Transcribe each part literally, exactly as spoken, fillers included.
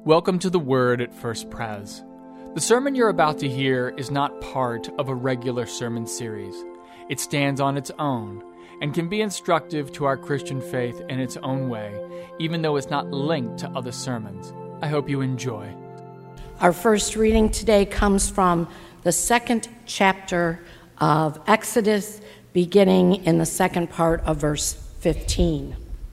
Welcome to the Word at First Pres. The sermon you're about to hear is not part of a regular sermon series. It stands on its own and can be instructive to our Christian faith in its own way, even though it's not linked to other sermons. I hope you enjoy. Our first reading today comes from the second chapter of Exodus, beginning in the second part of verse fifteen.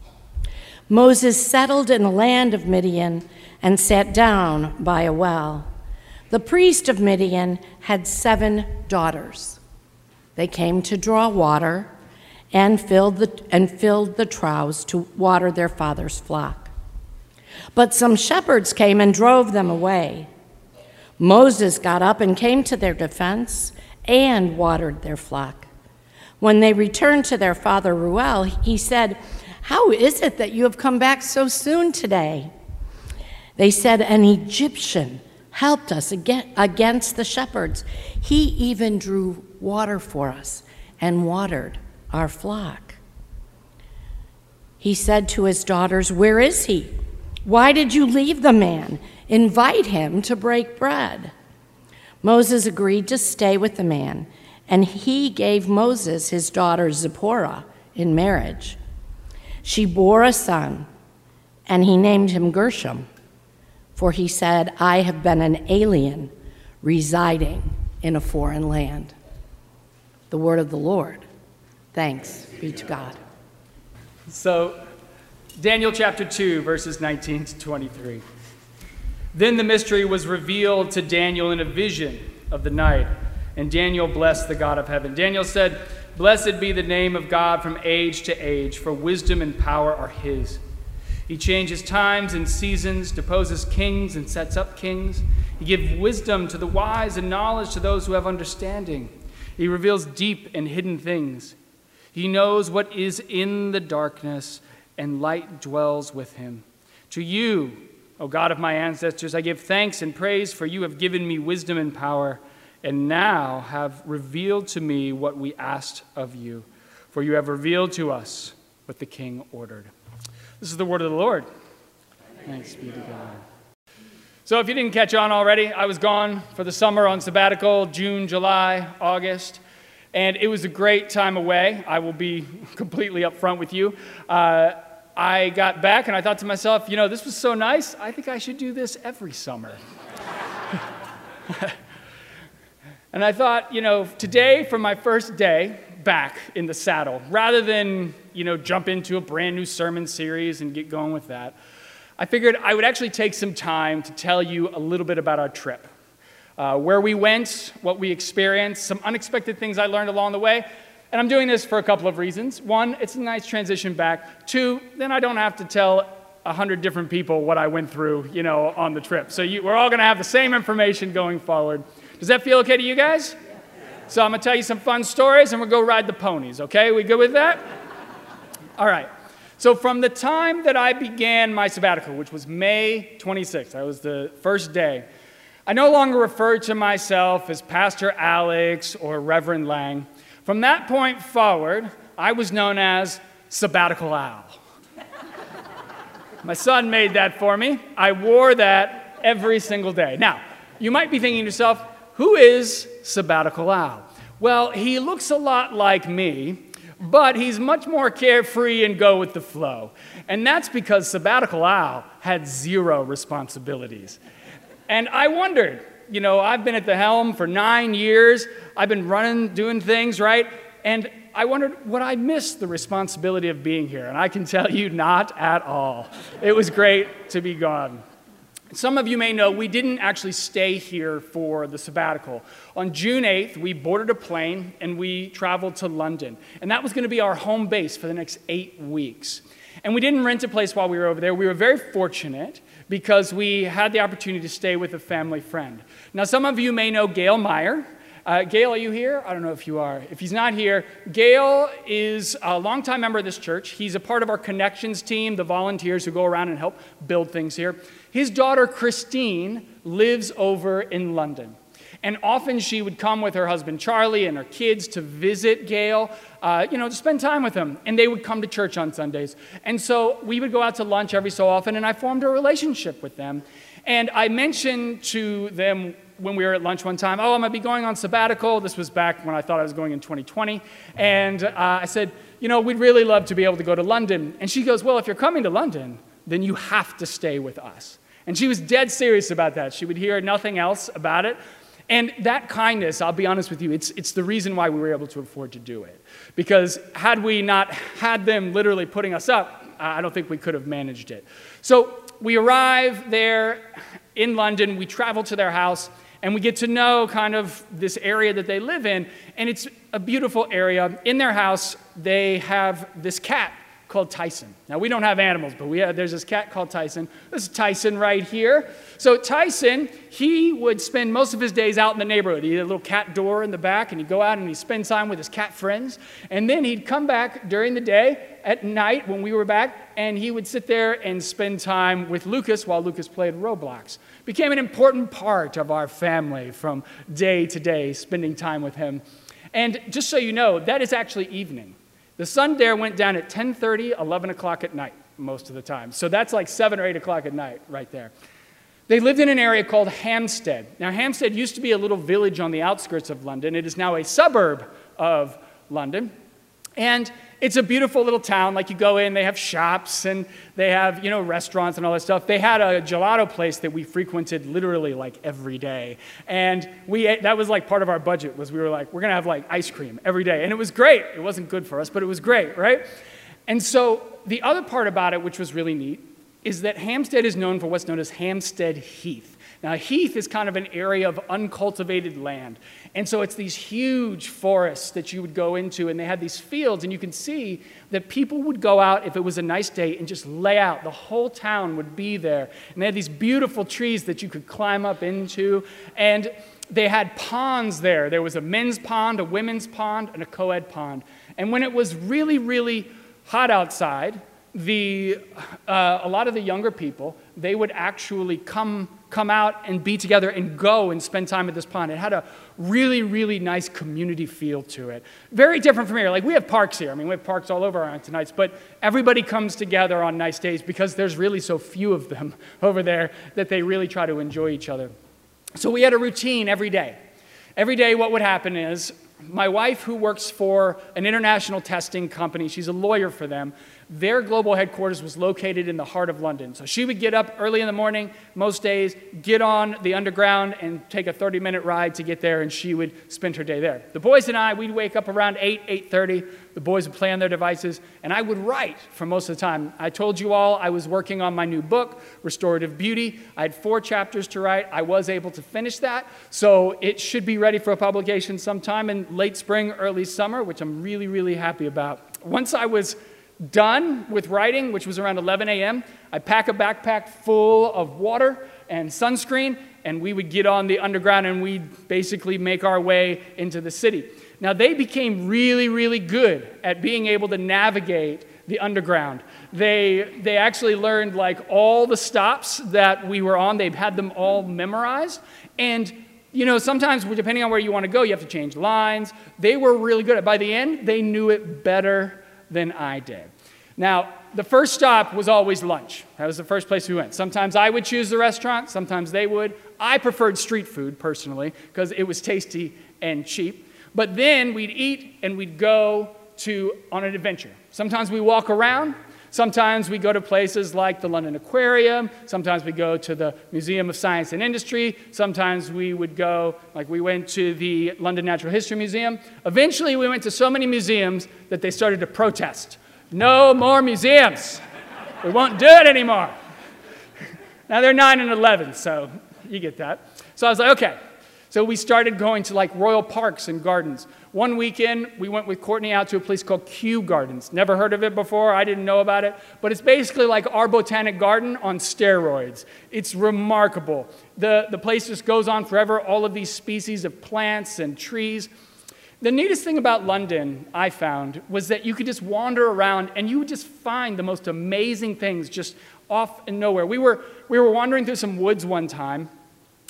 Moses settled in the land of Midian and sat down by a well. The priest of Midian had seven daughters. They came to draw water and filled the, and filled the troughs to water their father's flock. But some shepherds came and drove them away. Moses got up and came to their defense and watered their flock. When they returned to their father Reuel, he said, "How is it that you have come back so soon today?" They said, "An Egyptian helped us against the shepherds. He even drew water for us and watered our flock." He said to his daughters, "Where is he? Why did you leave the man? Invite him to break bread." Moses agreed to stay with the man, and he gave Moses his daughter Zipporah in marriage. She bore a son, and he named him Gershom, for he said, "I have been an alien residing in a foreign land." The word of the Lord. Thanks be to God. So, Daniel chapter two, verses nineteen to twenty-three. Then the mystery was revealed to Daniel in a vision of the night, and Daniel blessed the God of heaven. Daniel said, "Blessed be the name of God from age to age, for wisdom and power are his. He changes times and seasons, deposes kings and sets up kings. He gives wisdom to the wise and knowledge to those who have understanding. He reveals deep and hidden things. He knows what is in the darkness, and light dwells with him. To you, O God of my ancestors, I give thanks and praise, for you have given me wisdom and power, and now have revealed to me what we asked of you. For you have revealed to us what the king ordered." This is the word of the Lord. Thanks be to God. So if you didn't catch on already, I was gone for the summer on sabbatical, June, July, August, and it was a great time away. I will be completely upfront with you. Uh, I got back and I thought to myself, you know, this was so nice, I think I should do this every summer. And I thought, you know, today for my first day back in the saddle, rather than, you know, jump into a brand new sermon series and get going with that, I figured I would actually take some time to tell you a little bit about our trip. Uh, where we went, what we experienced, some unexpected things I learned along the way. And I'm doing this for a couple of reasons. One, it's a nice transition back. Two, then I don't have to tell a hundred different people what I went through, you know, on the trip. So you, we're all going to have the same information going forward. Does that feel okay to you guys? So I'm going to tell you some fun stories, and we'll go ride the ponies, okay? We good with that? All right. So from the time that I began my sabbatical, which was May twenty-sixth, that was the first day, I no longer refer to myself as Pastor Alex or Reverend Lang. From that point forward, I was known as Sabbatical Al. My son made that for me. I wore that every single day. Now, you might be thinking to yourself, who is Sabbatical Al? Well, he looks a lot like me, but he's much more carefree and go with the flow. And that's because Sabbatical Al had zero responsibilities. And I wondered, you know, I've been at the helm for nine years. I've been running, doing things, right? And I wondered, would I miss the responsibility of being here? And I can tell you, not at all. It was great to be gone. Some of you may know we didn't actually stay here for the sabbatical. On June eighth, we boarded a plane and we traveled to London. And that was going to be our home base for the next eight weeks. And we didn't rent a place while we were over there. We were very fortunate because we had the opportunity to stay with a family friend. Now, some of you may know Gail Meyer. Uh, Gail, are you here? I don't know if you are. If he's not here, Gail is a longtime member of this church. He's a part of our connections team, the volunteers who go around and help build things here. His daughter, Christine, lives over in London. And often she would come with her husband Charlie and her kids to visit Gail, uh, you know, to spend time with him. And they would come to church on Sundays. And so we would go out to lunch every so often, and I formed a relationship with them. And I mentioned to them when we were at lunch one time, oh, I'm going to be going on sabbatical. This was back when I thought I was going in twenty twenty. And uh, I said, you know, we'd really love to be able to go to London. And she goes, well, if you're coming to London, then you have to stay with us. And she was dead serious about that. She would hear nothing else about it. And that kindness, I'll be honest with you, it's, it's the reason why we were able to afford to do it. Because had we not had them literally putting us up, I don't think we could have managed it. So we arrive there in London, we travel to their house, and we get to know kind of this area that they live in, and it's a beautiful area. In their house, they have this cat called Tyson. Now, we don't have animals, but we have, there's this cat called Tyson. This is Tyson right here. So Tyson, he would spend most of his days out in the neighborhood. He had a little cat door in the back, and he'd go out and he'd spend time with his cat friends. And then he'd come back during the day, at night when we were back, and he would sit there and spend time with Lucas while Lucas played Roblox. Became an important part of our family from day to day, spending time with him. And just so you know, that is actually evening. The sun there went down at ten thirty, eleven o'clock at night most of the time. So that's like seven or eight o'clock at night right there. They lived in an area called Hampstead. Now, Hampstead used to be a little village on the outskirts of London. It is now a suburb of London. And it's a beautiful little town. Like, you go in, they have shops, and they have, you know, restaurants and all that stuff. They had a gelato place that we frequented literally, like, every day. And we ate, that was, like, part of our budget, was we were like, we're going to have, like, ice cream every day. And it was great. It wasn't good for us, but it was great, right? And so the other part about it, which was really neat, is that Hampstead is known for what's known as Hampstead Heath. Now, heath is kind of an area of uncultivated land. And so it's these huge forests that you would go into, and they had these fields, and you can see that people would go out if it was a nice day and just lay out. The whole town would be there. And they had these beautiful trees that you could climb up into. And they had ponds there. There was a men's pond, a women's pond, and a co-ed pond. And when it was really, really hot outside, the, uh, a lot of the younger people, they would actually come, come out and be together and go and spend time at this pond. It had a really, really nice community feel to it. Very different from here. Like, we have parks here. I mean, we have parks all over our tonight's, but everybody comes together on nice days because there's really so few of them over there that they really try to enjoy each other. So we had a routine every day. Every day what would happen is my wife, who works for an international testing company, she's a lawyer for them, their global headquarters was located in the heart of London. So she would get up early in the morning, most days, get on the underground and take a thirty-minute ride to get there, and she would spend her day there. The boys and I, we'd wake up around eight, eight thirty. The boys would play on their devices, and I would write for most of the time. I told you all I was working on my new book, Restorative Beauty. I had four chapters to write. I was able to finish that, so it should be ready for a publication sometime in late spring, early summer, which I'm really, really happy about. Once I was done with writing, which was around eleven a m, I'd pack a backpack full of water and sunscreen, and we would get on the underground, and we'd basically make our way into the city. Now, they became really, really good at being able to navigate the underground. They, they actually learned, like, all the stops that we were on. They've had them all memorized. And, you know, sometimes, depending on where you want to go, you have to change lines. They were really good at it. By the end, they knew it better than I did. Now, the first stop was always lunch. That was the first place we went. Sometimes I would choose the restaurant. Sometimes they would. I preferred street food, personally, because it was tasty and cheap. But then we'd eat and we'd go to on an adventure. Sometimes we walk around. Sometimes we go to places like the London Aquarium. Sometimes we go to the Museum of Science and Industry. Sometimes we would go, like we went to the London Natural History Museum. Eventually, we went to so many museums that they started to protest. No more museums. We won't do it anymore. Now, they're nine and eleven, so you get that. So I was like, okay. So we started going to, like, royal parks and gardens. One weekend, we went with Courtney out to a place called Kew Gardens. Never heard of it before. I didn't know about it. But it's basically like our botanic garden on steroids. It's remarkable. The, the place just goes on forever, all of these species of plants and trees. The neatest thing about London, I found, was that you could just wander around and you would just find the most amazing things just off and nowhere. We were, we were wandering through some woods one time,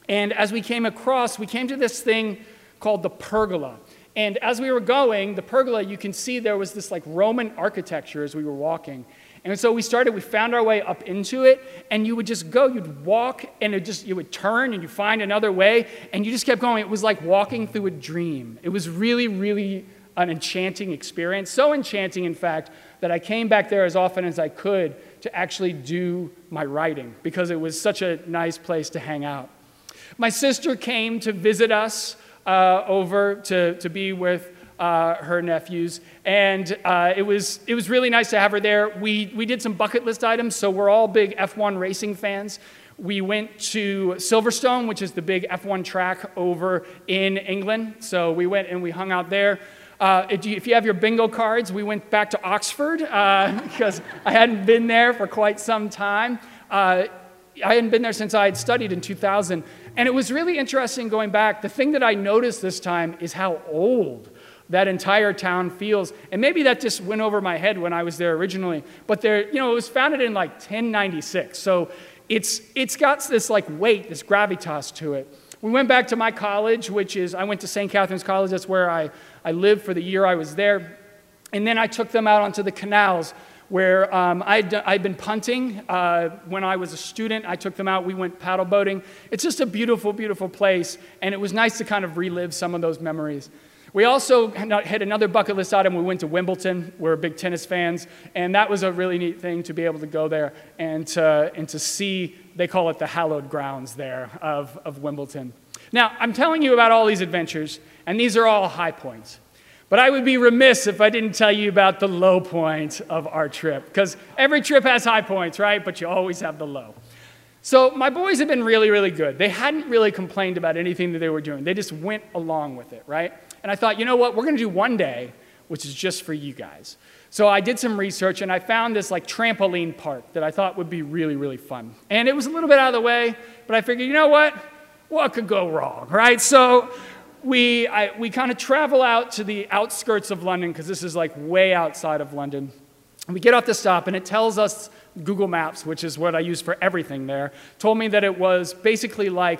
And as we came across, we came to this thing called the pergola. And as we were going, the pergola, you can see there was this like Roman architecture as we were walking. And so we started, we found our way up into it, and you would just go, you'd walk, and it just, you would turn, and you find another way, and you just kept going. It was like walking through a dream. It was really, really an enchanting experience. So enchanting, in fact, that I came back there as often as I could to actually do my writing, because it was such a nice place to hang out. My sister came to visit us uh, over to, to be with Uh, her nephews, and uh, it was it was really nice to have her there. We we did some bucket list items, so we're all big F one racing fans. We went to Silverstone, which is the big F one track over in England. So we went and we hung out there. Uh, if, you, if you have your bingo cards, we went back to Oxford uh, because I hadn't been there for quite some time. Uh, I hadn't been there since I had studied in two thousand, and it was really interesting going back. The thing that I noticed this time is how old that entire town feels. And maybe that just went over my head when I was there originally. But there, you know, it was founded in like ten ninety-six. So it's it's got this like weight, this gravitas to it. We went back to my college, which is, I went to Saint Catherine's College. That's where I, I lived for the year I was there. And then I took them out onto the canals where um, I'd, I'd been punting uh, when I was a student. I took them out. We went paddle boating. It's just a beautiful, beautiful place. And it was nice to kind of relive some of those memories. We also had another bucket list item. We went to Wimbledon. We're big tennis fans, and that was a really neat thing to be able to go there and to, and to see, they call it the hallowed grounds there of, of Wimbledon. Now, I'm telling you about all these adventures, and these are all high points. But I would be remiss if I didn't tell you about the low point of our trip, because every trip has high points, right? But you always have the low. So my boys have been really, really good. They hadn't really complained about anything that they were doing. They just went along with it, right? And I thought, you know what, we're going to do one day, which is just for you guys. So I did some research, and I found this like trampoline park that I thought would be really, really fun. And it was a little bit out of the way, but I figured, you know what, what could go wrong, right? So we, I, we kind of travel out to the outskirts of London, because this is like way outside of London. And we get off the stop, and it tells us, Google Maps, which is what I use for everything there, told me that it was basically like,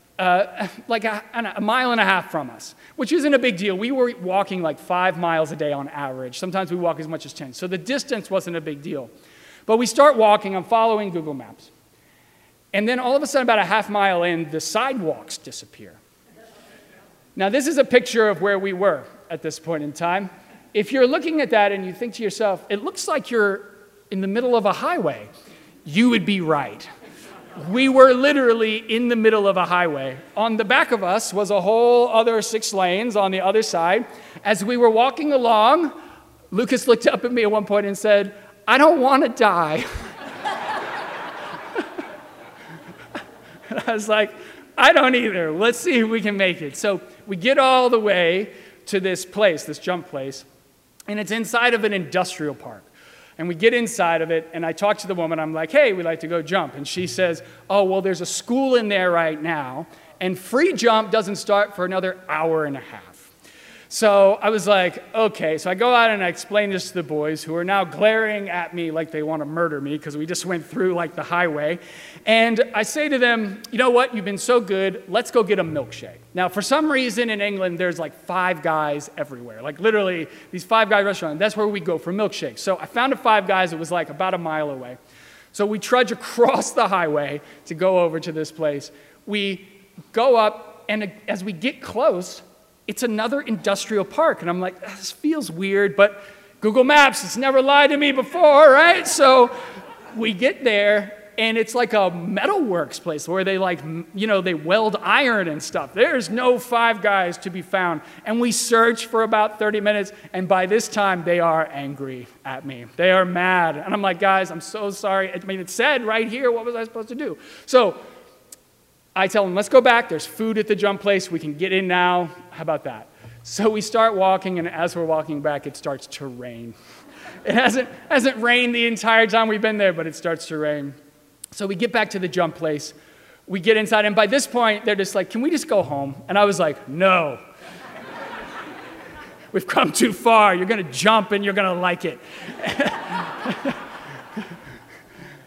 uh, like a, a mile and a half from us, which isn't a big deal. We were walking like five miles a day on average. Sometimes we walk as much as ten. So the distance wasn't a big deal. But we start walking. I'm following Google Maps. And then all of a sudden, about a half mile in, the sidewalks disappear. Now, this is a picture of where we were at this point in time. If you're looking at that and you think to yourself, it looks like you're in the middle of a highway, you would be right. We were literally in the middle of a highway. On the back of us was a whole other six lanes on the other side. As we were walking along, Lucas looked up at me at one point and said, "I don't want to die." And I was like, I don't either. Let's see if we can make it. So we get all the way to this place, this jump place, and it's inside of an industrial park. And we get inside of it, and I talk to the woman. I'm like, hey, we'd like to go jump. And she says, oh, well, there's a school in there right now, and free jump doesn't start for another hour and a half. So I was like, okay. So I go out and I explain this to the boys, who are now glaring at me like they want to murder me because we just went through like the highway. And I say to them, you know what? You've been so good. Let's go get a milkshake. Now, for some reason in England, there's like Five Guys everywhere. Like literally these Five Guys restaurants. That's where we go for milkshakes. So I found a Five Guys that was like about a mile away. So we trudge across the highway to go over to this place. We go up, and as we get close, it's another industrial park. And I'm like, this feels weird, but Google Maps, it's never lied to me before, right? So we get there, and it's like a metalworks place where they like, you know, they weld iron and stuff. There's no Five Guys to be found. And we search for about thirty minutes, and by this time, they are angry at me. They are mad. And I'm like, guys, I'm so sorry. I mean, it said right here, what was I supposed to do? So I tell them, let's go back. There's food at the jump place. We can get in now. How about that? So we start walking, and as we're walking back, it starts to rain. It hasn't, hasn't rained the entire time we've been there, but it starts to rain. So we get back to the jump place. We get inside, and by this point, they're just like, can we just go home? And I was like, no. We've come too far. You're going to jump, and you're going to like it.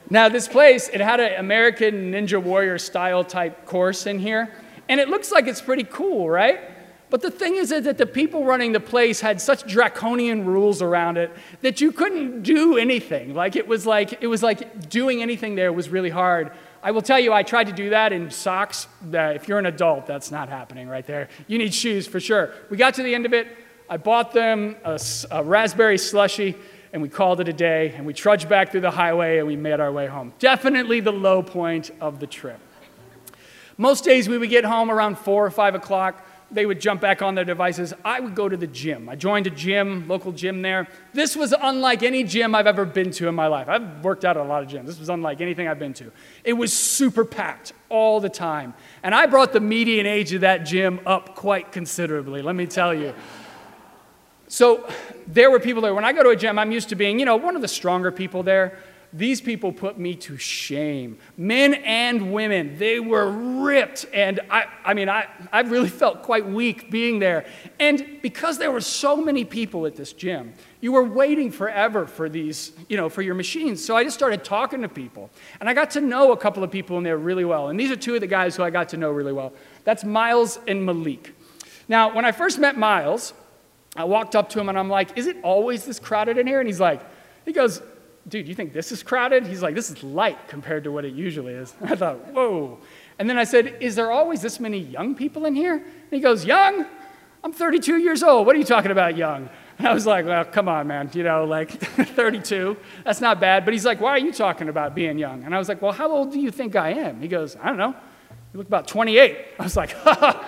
Now, this place, it had an American Ninja Warrior style type course in here, and it looks like it's pretty cool, right? But the thing is that the people running the place had such draconian rules around it that you couldn't do anything. Like it was like it was like doing anything there was really hard. I will tell you, I tried to do that in socks. Uh, if you're an adult, that's not happening right there. You need shoes for sure. We got to the end of it. I bought them a, a raspberry slushie, and we called it a day. And we trudged back through the highway, and we made our way home. Definitely the low point of the trip. Most days we would get home around four or five o'clock. They would jump back on their devices. I would go to the gym. I joined a gym, local gym there. This was unlike any gym I've ever been to in my life. I've worked out at a lot of gyms. This was unlike anything I've been to. It was super packed all the time. And I brought the median age of that gym up quite considerably, let me tell you. So there were people there. When I go to a gym, I'm used to being, you know, one of the stronger people there. These people put me to shame. Men and women, they were ripped. And I, I mean, I, I really felt quite weak being there. And because there were so many people at this gym, you were waiting forever for these, you know, for your machines. So I just started talking to people. And I got to know a couple of people in there really well. And these are two of the guys who I got to know really well. That's Miles and Malik. Now, when I first met Miles, I walked up to him and I'm like, is it always this crowded in here? And he's like, he goes, dude, you think this is crowded? He's like, this is light compared to what it usually is. I thought, whoa. And then I said, is there always this many young people in here? And he goes, young? I'm thirty-two years old. What are you talking about, young? And I was like, well, come on, man. You know, like thirty-two, that's not bad. But he's like, why are you talking about being young? And I was like, well, how old do you think I am? He goes, I don't know. You look about twenty-eight. I was like,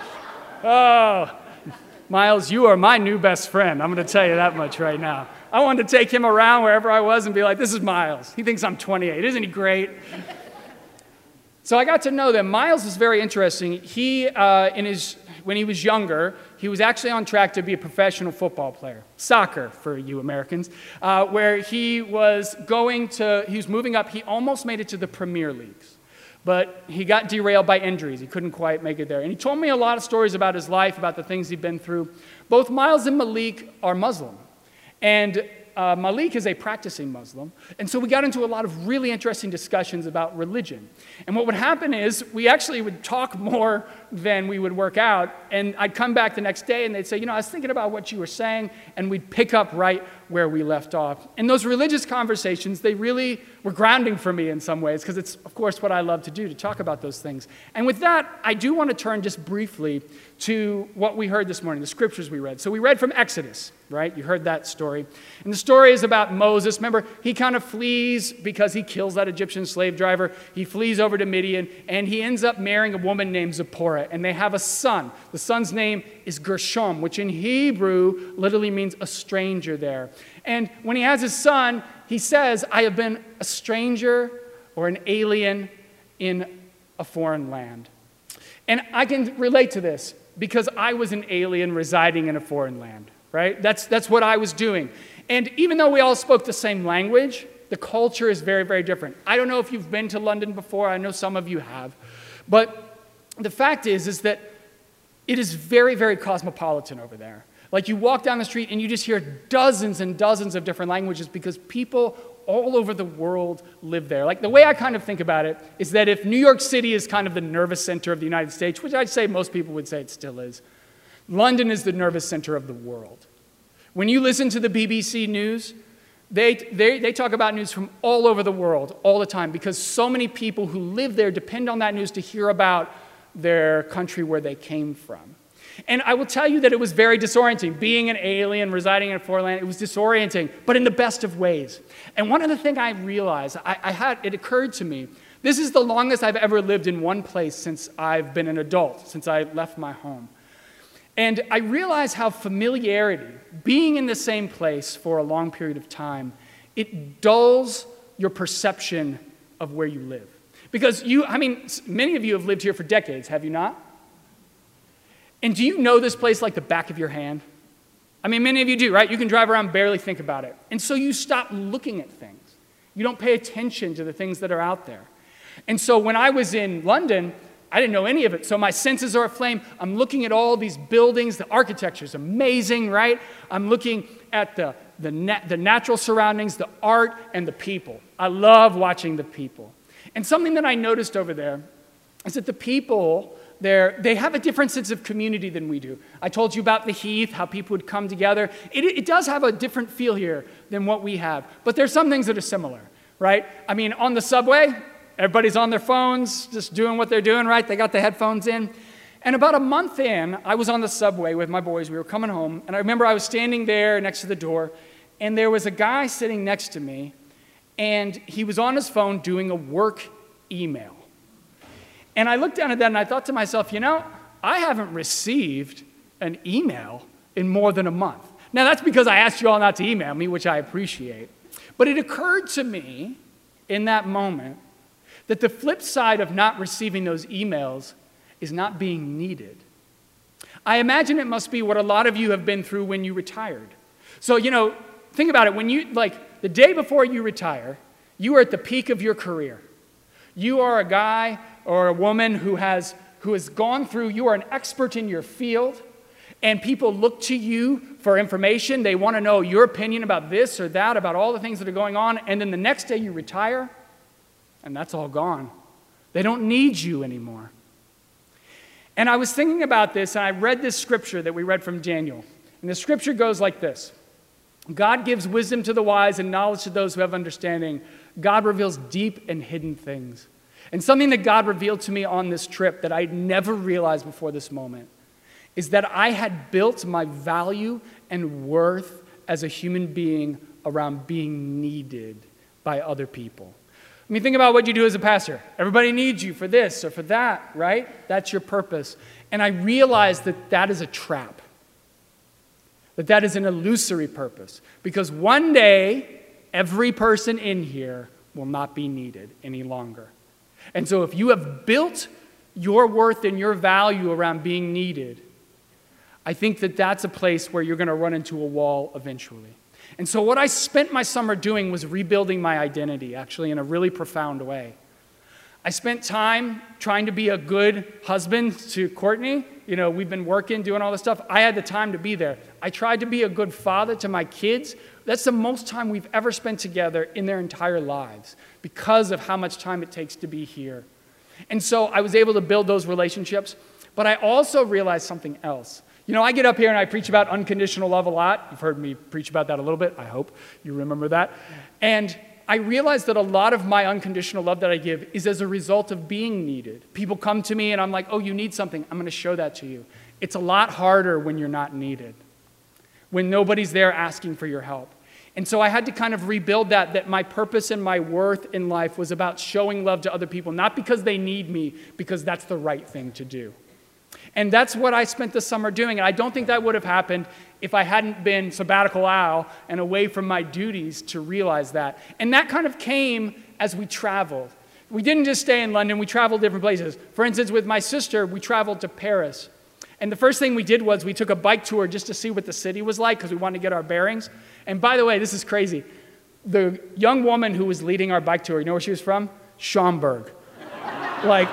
oh, Miles, you are my new best friend. I'm going to tell you that much right now. I wanted to take him around wherever I was and be like, this is Miles. He thinks I'm twenty-eight. Isn't he great? So I got to know them. Miles is very interesting. He, uh, in his, when he was younger, he was actually on track to be a professional football player. Soccer, for you Americans, uh, where he was going to, he was moving up. He almost made it to the Premier Leagues. But he got derailed by injuries. He couldn't quite make it there. And he told me a lot of stories about his life, about the things he'd been through. Both Miles and Malik are Muslim. And uh, Malik is a practicing Muslim. And so we got into a lot of really interesting discussions about religion. And what would happen is we actually would talk more than we would work out. And I'd come back the next day and they'd say, you know, I was thinking about what you were saying. And we'd pick up right where we left off. And those religious conversations, they really were grounding for me in some ways, because it's, of course, what I love to do, to talk about those things. And with that, I do want to turn just briefly to what we heard this morning, the scriptures we read. So we read from Exodus, right? You heard that story. And the story is about Moses. Remember, he kind of flees because he kills that Egyptian slave driver. He flees over to Midian, and he ends up marrying a woman named Zipporah, and they have a son. The son's name is Gershom, which in Hebrew literally means a stranger there. And when he has his son, he says, I have been a stranger or an alien in a foreign land. And I can relate to this because I was an alien residing in a foreign land, right? That's, that's what I was doing. And even though we all spoke the same language, the culture is very, very different. I don't know if you've been to London before. I know some of you have. But the fact is, is that it is very, very cosmopolitan over there. Like you walk down the street and you just hear dozens and dozens of different languages because people all over the world live there. Like the way I kind of think about it is that if New York City is kind of the nervous center of the United States, which I'd say most people would say it still is, London is the nervous center of the world. When you listen to the B B C News, they, they, they talk about news from all over the world all the time because so many people who live there depend on that news to hear about their country where they came from. And I will tell you that it was very disorienting. Being an alien, residing in a foreign land, it was disorienting, but in the best of ways. And one of the things I realized, I, I had, it occurred to me, this is the longest I've ever lived in one place since I've been an adult, since I left my home. And I realized how familiarity, being in the same place for a long period of time, it dulls your perception of where you live. Because you, I mean, many of you have lived here for decades, have you not? And do you know this place like the back of your hand? I mean, many of you do, right? You can drive around, barely think about it. And so you stop looking at things. You don't pay attention to the things that are out there. And so when I was in London, I didn't know any of it. So my senses are aflame. I'm looking at all these buildings. The architecture is amazing, right? I'm looking at the the, nat- the natural surroundings, the art, and the people. I love watching the people. And something that I noticed over there is that the people there, they have a different sense of community than we do. I told you about the Heath, how people would come together. It, it does have a different feel here than what we have, but there's some things that are similar, right? I mean, on the subway, everybody's on their phones, just doing what they're doing, right? They got the headphones in. And about a month in, I was on the subway with my boys. We were coming home, and I remember I was standing there next to the door, and there was a guy sitting next to me, and he was on his phone doing a work email. And I looked down at that, and I thought to myself, you know, I haven't received an email in more than a month. Now, that's because I asked you all not to email me, which I appreciate. But it occurred to me in that moment that the flip side of not receiving those emails is not being needed. I imagine it must be what a lot of you have been through when you retired. So, you know, think about it. When you, like, the day before you retire, you are at the peak of your career. You are a guy or a woman who has, who has gone through, you are an expert in your field, and people look to you for information. They want to know your opinion about this or that, about all the things that are going on, and then the next day you retire, and that's all gone. They don't need you anymore. And I was thinking about this, and I read this scripture that we read from Daniel. And the scripture goes like this. God gives wisdom to the wise and knowledge to those who have understanding. God reveals deep and hidden things. And something that God revealed to me on this trip that I never realized before this moment is that I had built my value and worth as a human being around being needed by other people. I mean, think about what you do as a pastor. Everybody needs you for this or for that, right? That's your purpose. And I realized that that is a trap, that that is an illusory purpose, because one day, every person in here will not be needed any longer. And so if you have built your worth and your value around being needed, I think that that's a place where you're going to run into a wall eventually. And so what I spent my summer doing was rebuilding my identity, actually, in a really profound way. I spent time trying to be a good husband to Courtney. You know, we've been working, doing all this stuff. I had the time to be there. I tried to be a good father to my kids. That's the most time we've ever spent together in their entire lives because of how much time it takes to be here. And so I was able to build those relationships. But I also realized something else. You know, I get up here and I preach about unconditional love a lot. You've heard me preach about that a little bit. I hope you remember that. And I realized that a lot of my unconditional love that I give is as a result of being needed. People come to me and I'm like, oh, you need something. I'm going to show that to you. It's a lot harder when you're not needed, when nobody's there asking for your help. And so I had to kind of rebuild that, that my purpose and my worth in life was about showing love to other people, not because they need me, because that's the right thing to do. And that's what I spent the summer doing. And I don't think that would have happened if I hadn't been sabbatical Al and away from my duties to realize that. And that kind of came as we traveled. We didn't just stay in London. We traveled different places. For instance, with my sister, we traveled to Paris. And the first thing we did was we took a bike tour just to see what the city was like because we wanted to get our bearings. And by the way, this is crazy. The young woman who was leading our bike tour, you know where she was from? Schaumburg. Like...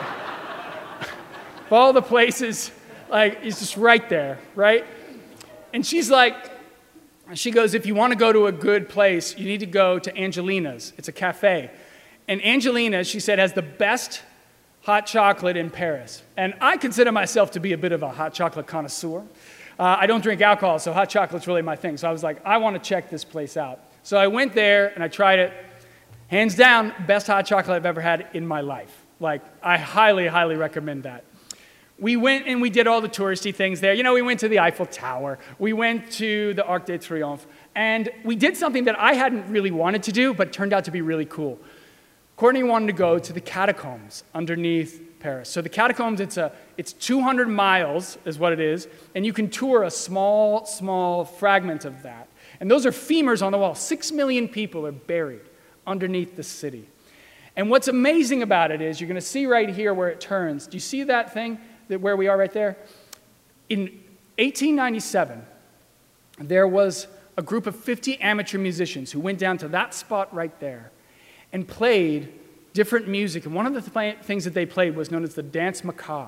of all the places, like, it's just right there, right? And she's like, she goes, if you want to go to a good place, you need to go to Angelina's. It's a cafe. And Angelina's, she said, has the best hot chocolate in Paris. And I consider myself to be a bit of a hot chocolate connoisseur. Uh, I don't drink alcohol, so hot chocolate's really my thing. So I was like, I want to check this place out. So I went there and I tried it. Hands down, best hot chocolate I've ever had in my life. Like, I highly, highly recommend that. We went and we did all the touristy things there. You know, we went to the Eiffel Tower. We went to the Arc de Triomphe. And we did something that I hadn't really wanted to do, but turned out to be really cool. Courtney wanted to go to the catacombs underneath Paris. So the catacombs, it's, a, it's two hundred miles is what it is, and you can tour a small, small fragment of that. And those are femurs on the wall. Six million people are buried underneath the city. And what's amazing about it is, you're going to see right here where it turns. Do you see that thing? Where we are right there? In eighteen ninety-seven, there was a group of fifty amateur musicians who went down to that spot right there and played different music. And one of the th- things that they played was known as the Danse Macabre,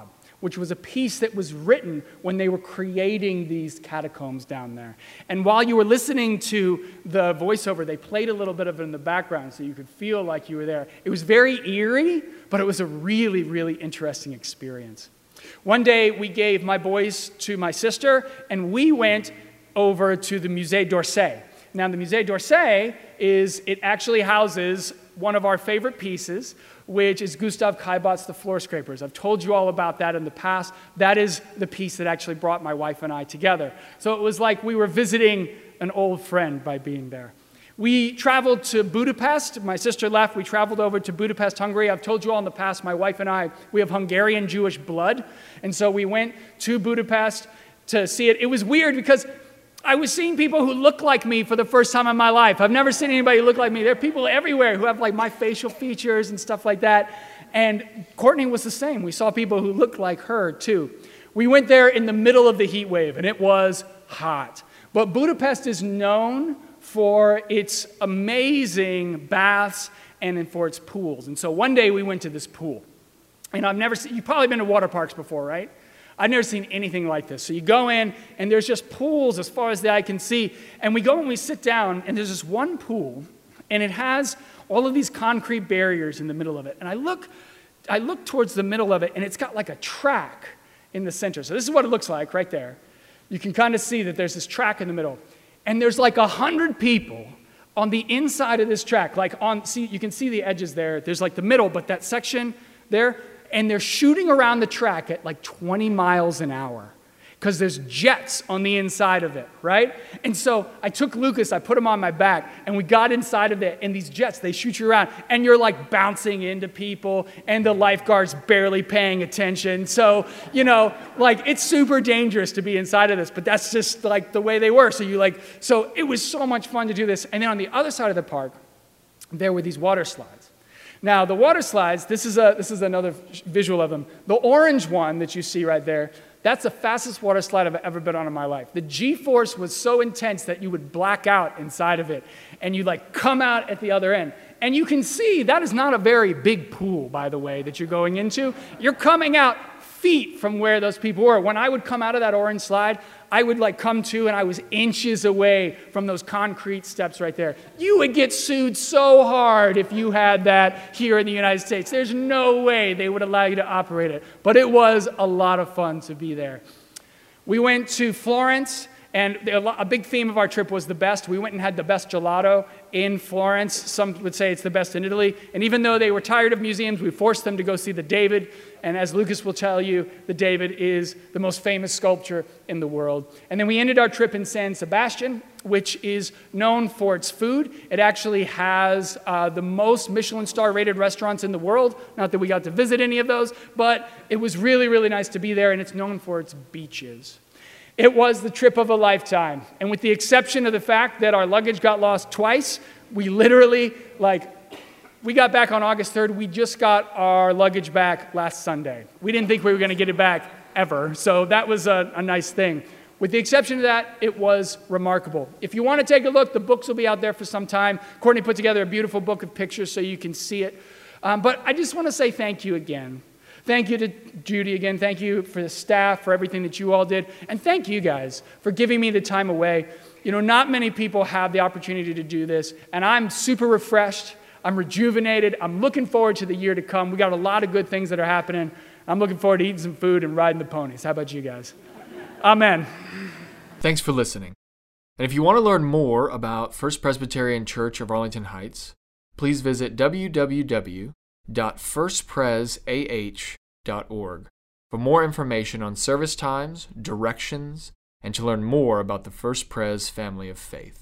which was a piece that was written when they were creating these catacombs down there. And while you were listening to the voiceover, they played a little bit of it in the background so you could feel like you were there. It was very eerie, but it was a really, really interesting experience. One day, we gave my boys to my sister, and we went over to the Musée d'Orsay. Now, the Musée d'Orsay is, it actually houses one of our favorite pieces, which is Gustav Caillebott's The Floor Scrapers. I've told you all about that in the past. That is the piece that actually brought my wife and I together. So it was like we were visiting an old friend by being there. We traveled to Budapest. My sister left. We traveled over to Budapest, Hungary. I've told you all in the past, my wife and I, we have Hungarian Jewish blood. And so we went to Budapest to see it. It was weird because I was seeing people who look like me for the first time in my life. I've never seen anybody look like me. There are people everywhere who have like my facial features and stuff like that. And Courtney was the same. We saw people who looked like her too. We went there in the middle of the heat wave, and it was hot. But Budapest is known for its amazing baths and for its pools. And so one day we went to this pool. And I've never seen, you've probably been to water parks before, right? I've never seen anything like this. So you go in, and there's just pools as far as the eye can see. And we go and we sit down, and there's this one pool, and it has all of these concrete barriers in the middle of it. And I look, I look towards the middle of it, and it's got like a track in the center. So this is what it looks like right there. You can kind of see that there's this track in the middle. And there's like a hundred people on the inside of this track. Like on, see, you can see the edges there. There's like the middle, but that section there, and they're shooting around the track at like twenty miles an hour because there's jets on the inside of it, right? And so I took Lucas, I put him on my back, and we got inside of it, and these jets, they shoot you around, and you're like bouncing into people, and the lifeguard's barely paying attention. So, you know, like it's super dangerous to be inside of this, but that's just like the way they were. So you like, so it was so much fun to do this. And then on the other side of the park, there were these water slides. Now, the water slides, this is, a, this is another visual of them. The orange one that you see right there, that's the fastest water slide I've ever been on in my life. The G-force was so intense that you would black out inside of it, and you like come out at the other end. And you can see that is not a very big pool, by the way, that you're going into. You're coming out feet from where those people were. When I would come out of that orange slide, I would like come to, and I was inches away from those concrete steps right there. You would get sued so hard if you had that here in the United States. There's no way they would allow you to operate it. But it was a lot of fun to be there. We went to Florence, and a big theme of our trip was the best. We went and had the best gelato in Florence. Some would say it's the best in Italy. And even though they were tired of museums, we forced them to go see the David. And as Lucas will tell you, the David is the most famous sculpture in the world. And then we ended our trip in San Sebastian, which is known for its food. It actually has uh, the most Michelin star rated restaurants in the world. Not that we got to visit any of those, but it was really, really nice to be there, and it's known for its beaches. It was the trip of a lifetime. And with the exception of the fact that our luggage got lost twice, we literally, like, we got back on August third. We just got our luggage back last Sunday. We didn't think we were going to get it back ever. So that was a, a nice thing. With the exception of that, it was remarkable. If you want to take a look, the books will be out there for some time. Courtney put together a beautiful book of pictures so you can see it. Um, but I just want to say thank you again. Thank you to Judy again. Thank you for the staff, for everything that you all did. And thank you guys for giving me the time away. You know, not many people have the opportunity to do this. And I'm super refreshed. I'm rejuvenated. I'm looking forward to the year to come. We got a lot of good things that are happening. I'm looking forward to eating some food and riding the ponies. How about you guys? Amen. Thanks for listening. And if you want to learn more about First Presbyterian Church of Arlington Heights, please visit w w w dot first pres a h dot org for more information on service times, directions, and to learn more about the First Pres family of faith.